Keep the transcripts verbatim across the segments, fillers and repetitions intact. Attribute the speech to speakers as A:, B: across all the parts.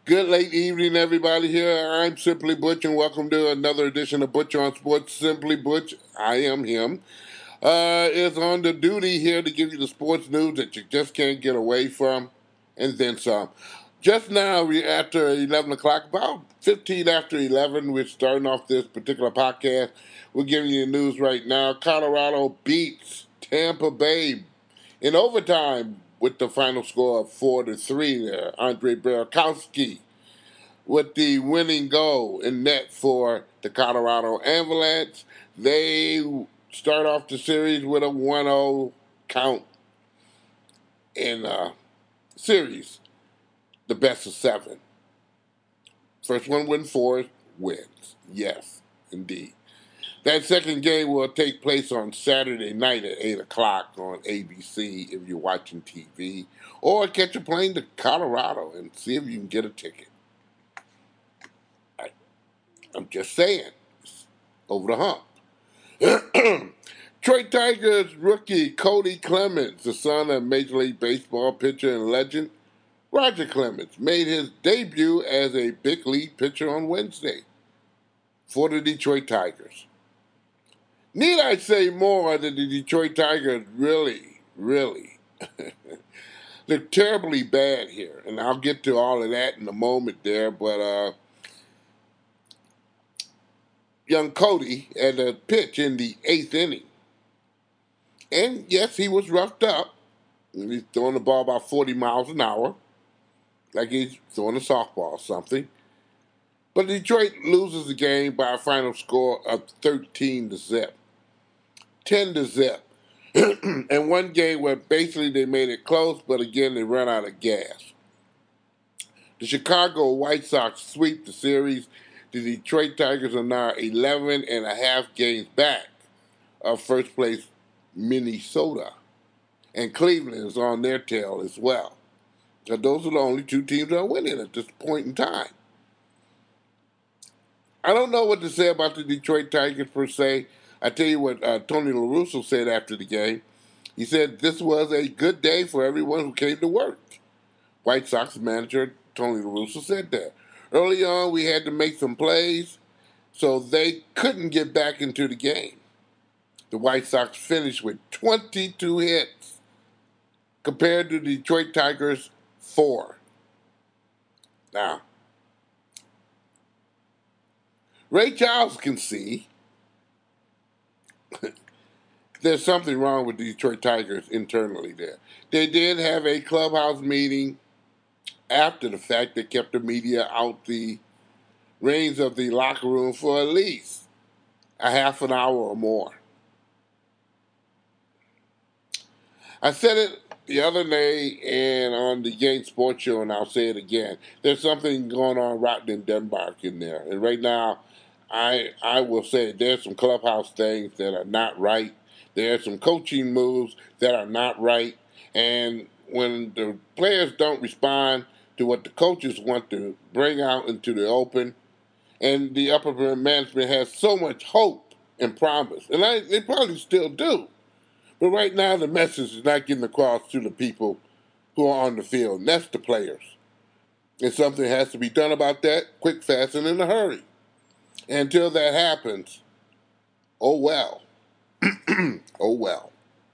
A: Good late evening, everybody. Here I'm Simply Butch, and welcome to another edition of Butch on Sports. Simply Butch, I am him, uh, is on the duty here to give you the sports news that you just can't get away from, and then some. Just now, we after eleven o'clock, about fifteen after eleven, we're starting off this particular podcast. We're giving you the news right now. Colorado beats Tampa Bay in overtime with the final score of four to three there. Andre Burakovsky with the winning goal in net for the Colorado Avalanche. They start off the series with a one oh count in uh, series, the best of seven. First one win four wins. Yes, indeed. That second game will take place on Saturday night at eight o'clock on A B C if you're watching T V. Or catch a plane to Colorado and see if you can get a ticket. I, I'm just saying. It's over the hump. Detroit Tigers rookie Cody Clemens, the son of Major League Baseball pitcher and legend Roger Clemens, made his debut as a big league pitcher on Wednesday for the Detroit Tigers. Need I say more that the Detroit Tigers really, really look terribly bad here. And I'll get to all of that in a moment there. But uh, young Cody had a pitch in the eighth inning. And yes, he was roughed up. He's throwing the ball about forty miles an hour, like he's throwing a softball or something. But Detroit loses the game by a final score of thirteen to zip. ten to zip. And one game where basically they made it close, but again they ran out of gas. The Chicago White Sox sweep the series. The Detroit Tigers are now eleven and a half games back of first place Minnesota. And Cleveland is on their tail as well. Because those are the only two teams that are winning at this point in time. I don't know what to say about the Detroit Tigers per se. I tell you what uh, Tony La Russa said after the game. He said this was a good day for everyone who came to work. White Sox manager Tony La Russa said that. Early on, we had to make some plays, so they couldn't get back into the game. The White Sox finished with twenty-two hits compared to the Detroit Tigers' four. Now, Ray Charles can see there's something wrong with the Detroit Tigers internally there. They did have a clubhouse meeting after the fact that kept the media out the reins of the locker room for at least a half an hour or more. I said it the other day and on the Game Sports Show, and I'll say it again. There's something going on rotten in Denmark in there. And right now, I I will say there's some clubhouse things that are not right. There are some coaching moves that are not right. And when the players don't respond to what the coaches want to bring out into the open, and the upper management has so much hope and promise, and I, they probably still do. But right now, the message is not getting across to the people who are on the field, and that's the players. And something has to be done about that, quick, fast, and in a hurry. And until that happens, oh well. Oh well.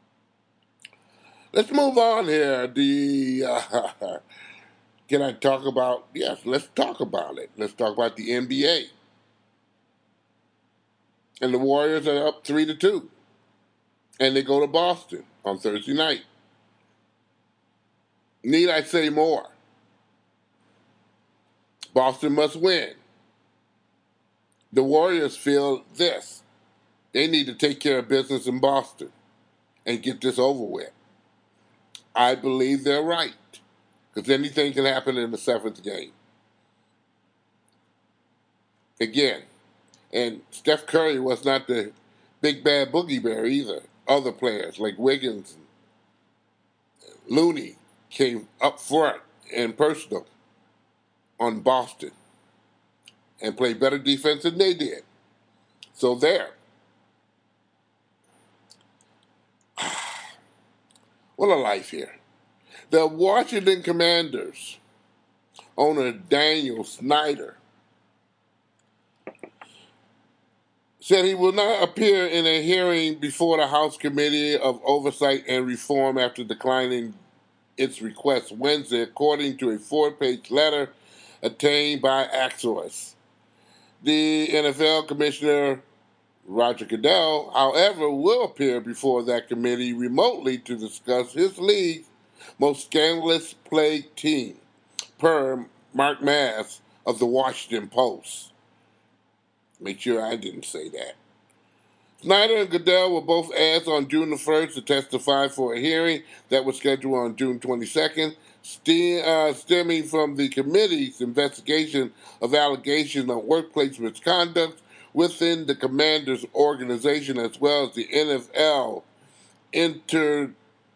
A: Let's move on here. The uh, can I talk about? Yes, let's talk about it. Let's talk about the N B A. And the Warriors are up three to two, and they go to Boston on Thursday night. Need I say more? Boston must win. The Warriors feel this. They need to take care of business in Boston and get this over with. I believe they're right, because anything can happen in the seventh game. Again, and Steph Curry was not the big bad boogie bear either. Other players like Wiggins and Looney came up front and personal on Boston and played better defense than they did. So there. What a life here. The Washington Commanders owner Daniel Snyder said he will not appear in a hearing before the House Committee of Oversight and Reform after declining its request Wednesday, according to a four-page letter obtained by Axios. The N F L Commissioner Roger Goodell, however, will appear before that committee remotely to discuss his league's most scandalous plagued team, per Mark Mass of the Washington Post. Make sure I didn't say that. Snyder and Goodell were both asked on June the first to testify for a hearing that was scheduled on June twenty-second, st- uh, stemming from the committee's investigation of allegations of workplace misconduct within the Commanders organization, as well as the N F L inter,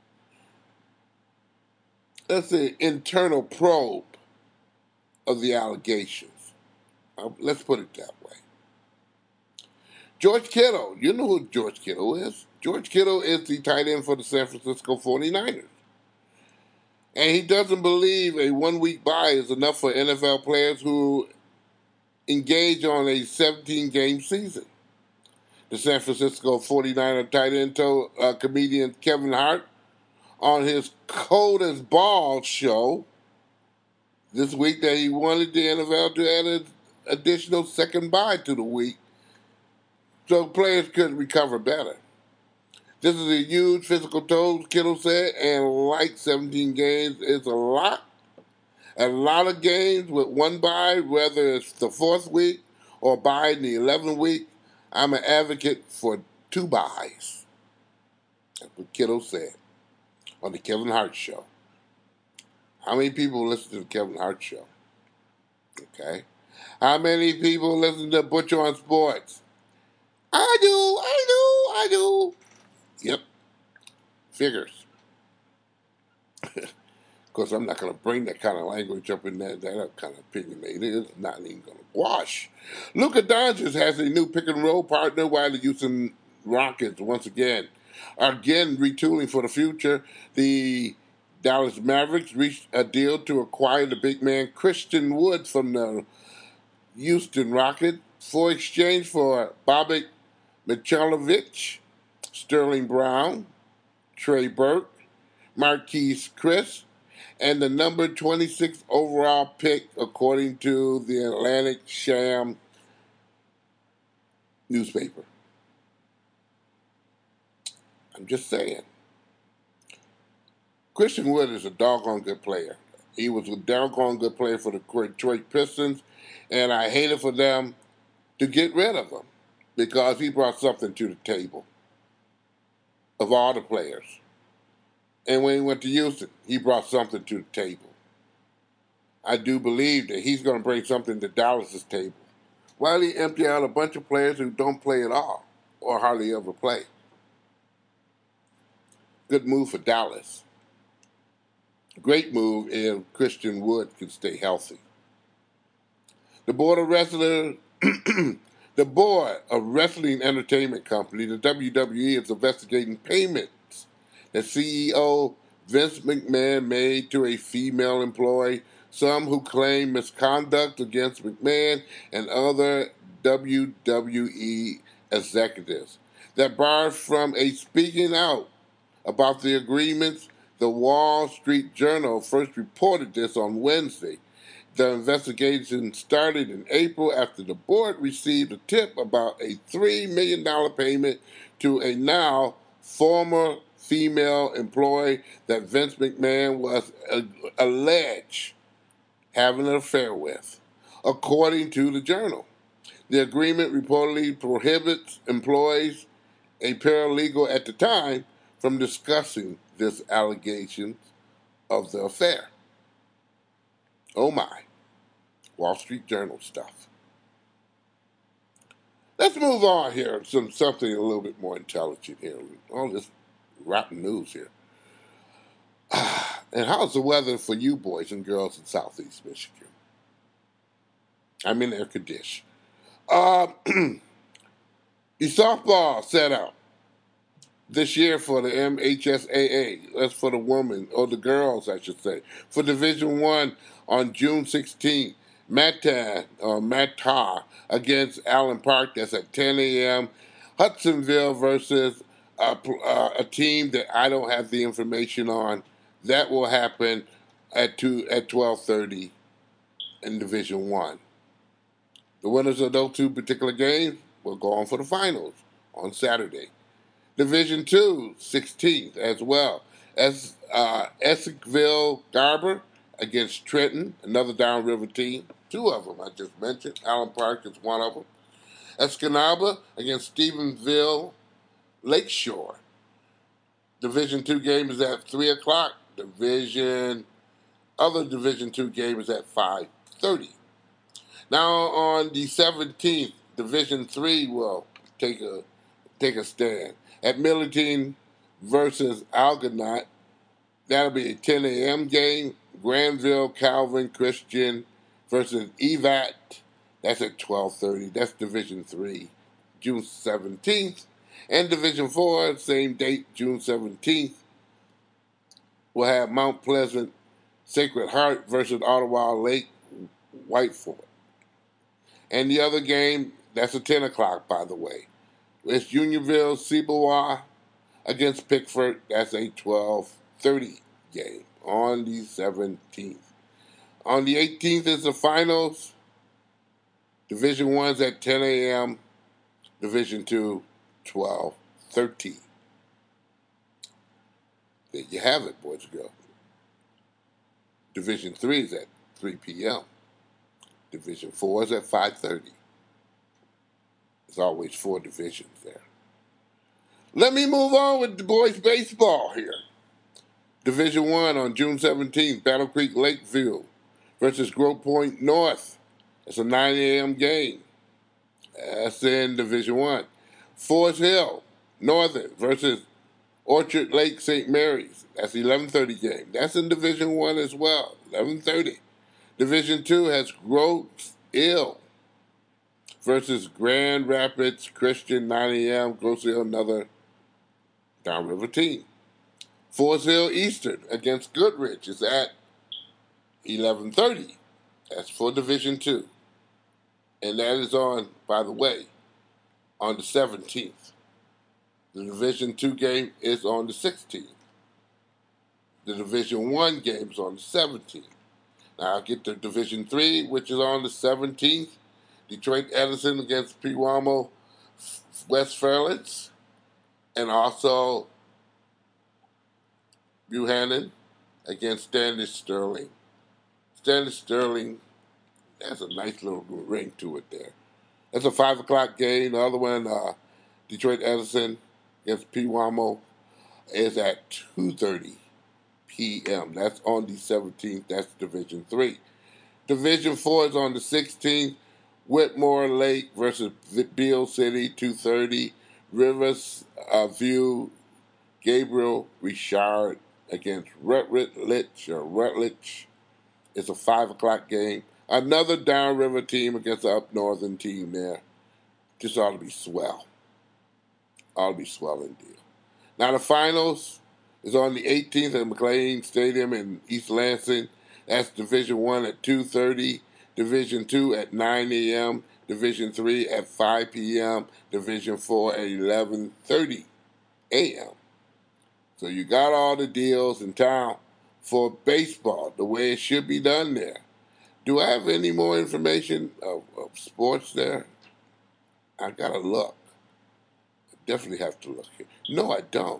A: let's say, internal probe of the allegations. Uh, let's put it that way. George Kittle, you know who George Kittle is. George Kittle is the tight end for the San Francisco forty-niners. And he doesn't believe a one-week bye is enough for N F L players who engage on a seventeen-game season. The San Francisco forty-niner tight end told uh, comedian Kevin Hart on his Cold as Balls show this week that he wanted the N F L to add an additional second bye to the week so players could recover better. This is a huge physical toll, Kittle said, and like seventeen games, it's a lot. A lot of games with one bye, whether it's the fourth week or bye in the eleventh week. I'm an advocate for two byes. That's what Kittle said on the Kevin Hart show. How many people listen to the Kevin Hart show? Okay. How many people listen to Butcher on Sports? I do, I do, I do. Yep. Figures. Of course, I'm not going to bring that kind of language up in that, that kind of opinionated. It's not even going to wash. Luka Doncic has a new pick and roll partner while the Houston Rockets, once again, are again retooling for the future. The Dallas Mavericks reached a deal to acquire the big man Christian Wood from the Houston Rockets for exchange for Bobak Michalovic, Sterling Brown, Trey Burke, Marquise Chris, and the number twenty-six overall pick, according to the Atlantic Sham newspaper. I'm just saying. Christian Wood is a doggone good player. He was a doggone good player for the Detroit Pistons, and I hated for them to get rid of him because he brought something to the table of all the players. And when he went to Houston, he brought something to the table. I do believe that he's going to bring something to Dallas's table. While he empty out a bunch of players who don't play at all or hardly ever play. Good move for Dallas. Great move if Christian Wood can stay healthy. The board of wrestling, the board of wrestling entertainment company, the W W E, is investigating payments that C E O Vince McMahon made to a female employee. Some who claim misconduct against McMahon and other W W E executives that barred from a speaking out about the agreements. The Wall Street Journal first reported this on Wednesday. The investigation started in April after the board received a tip about a three million dollars payment to a now former female employee that Vince McMahon was uh, alleged having an affair with, according to the Journal. The agreement reportedly prohibits employees, a paralegal at the time, from discussing this allegation of the affair. Oh my. Wall Street Journal stuff. Let's move on here to some, something a little bit more intelligent here. All this rotten news here. And how's the weather for you boys and girls in Southeast Michigan? I'm in air condition. Uh, the softball setup this year for the M H S A A. That's for the women, or the girls, I should say. For Division One on June sixteenth, Mata, or Mata against Allen Park. That's at ten a.m. Hudsonville versus a, uh, a team that I don't have the information on. That will happen at two at twelve thirty in Division One. The winners of those two particular games will go on for the finals on Saturday. Division Two, sixteenth as well. As uh, Essexville Garber against Trenton, another downriver team. Two of them I just mentioned. Allen Park is one of them. Escanaba against Stephenville Lakeshore. Division Two game is at three o'clock. Division other Division Two game is at five thirty. Now on the seventeenth, Division Three will take a take a stand at Millington versus Algonaut. That'll be a ten a.m. game. Granville Calvin Christian versus E V A T. That's at twelve thirty. That's Division Three, June seventeenth. And Division Four, same date, June seventeenth. We'll have Mount Pleasant Sacred Heart versus Ottawa Lake Whiteford. And the other game, that's at ten o'clock, by the way. It's Unionville Cibois against Pickford. That's a twelve thirty game on the seventeenth. On the eighteenth is the finals. Division One's at ten a.m. Division Two, twelve thirty. There you have it, boys and girls. Division Three is at three p.m. Division Four is at five thirty. There's always four divisions there. Let me move on with the boys' baseball here. Division One on June seventeenth, Battle Creek Lakeview versus Grove Point North. It's a nine a.m. game. That's in Division One. Forest Hill Northern versus Orchard Lake Saint Mary's. That's eleven thirty game. That's in Division One as well. eleven thirty. Division Two has Groves Hill versus Grand Rapids Christian, nine a.m. Groves Hill, another downriver team. Forest Hill Eastern against Goodrich is at eleven thirty. That's for Division Two. And that is on, by the way, on the seventeenth. The Division Two game is on the sixteenth. The Division One game is on the seventeenth. Now I'll get to Division Three, which is on the seventeenth. Detroit Edison against Pewaukee West Fairlands. And also Buchanan against Stanley Sterling. Stanley Sterling has a nice little ring to it there. That's a five o'clock game. The other one, uh, Detroit Edison against Pewaukee, is at two thirty p.m. That's on the seventeenth. That's Division Three. Division Four is on the sixteenth. Whitmore Lake versus Beale City, two thirty. Rivers uh, View, Gabriel Richard against Rutledge or Rutledge. It's a five o'clock game. Another downriver team against the up northern team there. Just ought to be swell. Ought to be swell indeed. Now the finals is on the eighteenth at McLean Stadium in East Lansing. That's Division One at two thirty. Division Two at nine a.m. Division Three at five p.m. Division Four at eleven thirty a.m. So you got all the deals in town for baseball, the way it should be done there. Do I have any more information of, of sports there? I gotta look. I definitely have to look here. No, I don't.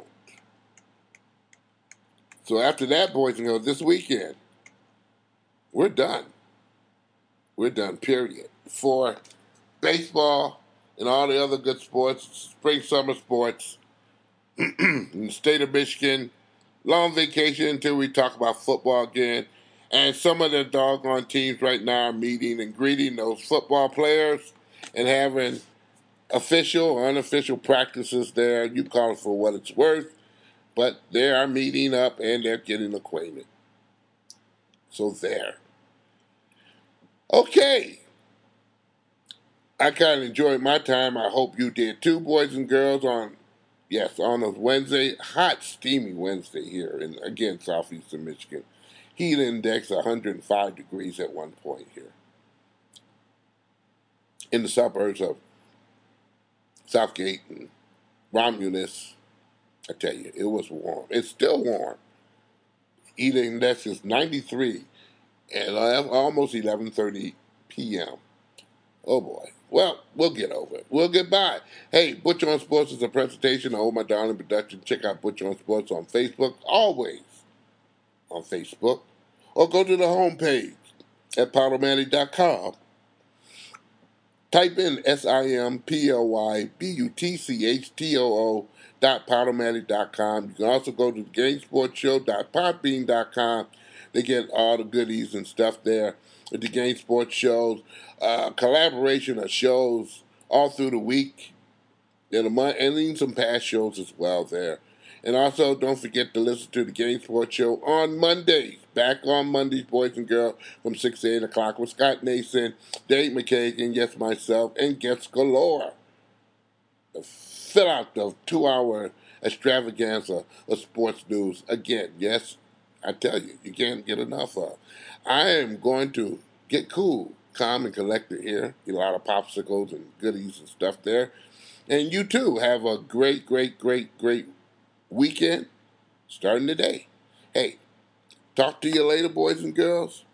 A: So after that, boys and girls, this weekend, we're done. We're done, period. For baseball and all the other good sports, spring, summer sports, in the state of Michigan, long vacation until we talk about football again. And some of the doggone teams right now are meeting and greeting those football players and having official or unofficial practices there. You call it for what it's worth. But they are meeting up and they're getting acquainted. So there. Okay. I kind of enjoyed my time. I hope you did too, boys and girls, on Yes, on a Wednesday, hot, steamy Wednesday here in, again, southeastern Michigan. Heat index one hundred five degrees at one point here. In the suburbs of Southgate and Romulus, I tell you, it was warm. It's still warm. Heat index is ninety-three at almost eleven thirty p.m. Oh boy. Well, we'll get over it. We'll get by. Hey, Butcher on Sports is a presentation of Oh My Darling Production. Check out Butcher on Sports on Facebook, always on Facebook. Or go to the homepage at podomatic dot com. Type in S I M P L Y B U T C H T O O dot podomatic dot com. You can also go to game sports show dot podbean dot com. They get all the goodies and stuff there with the Game Sports shows. Uh, collaboration of shows all through the week. And, a month, and even some past shows as well there. And also, don't forget to listen to the Game Sports Show on Mondays. Back on Mondays, boys and girls, from six to eight o'clock with Scott Nason, Dave McKay, and yes, myself, and guests galore. Fill out the two-hour extravaganza of sports news. Again, yes, I tell you, you can't get enough of. I am going to get cool, calm, and collected here. Get a lot of popsicles and goodies and stuff there. And you, too, have a great, great, great, great weekend starting today. Hey, talk to you later, boys and girls.